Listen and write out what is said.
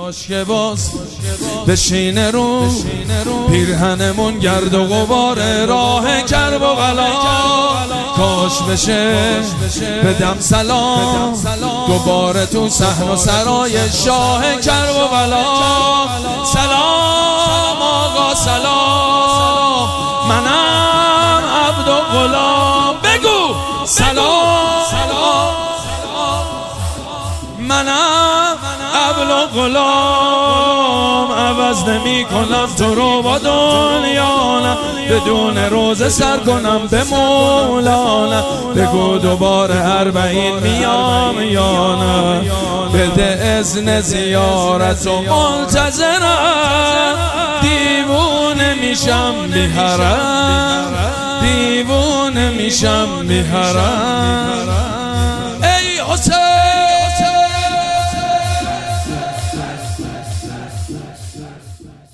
کاش که باز بشینه رو پیرهنمون گرد و غبار راه کربلا، کاش بشه بدم سلام دوباره تو صحن و سرای شاه کربلا. سلام آقا سلام، منم عبد و غلام. بگو سلام، منم عبد و غلام. عوض نمی کنم تو رو با دنیا نه، بدون روزه سر کنم به مولانا. بگو دوباره 40 میام یا نه، بده اذن زیارت و منتظرم. دیوونه میشم بی حرم، دیوونه میشم بی حرم.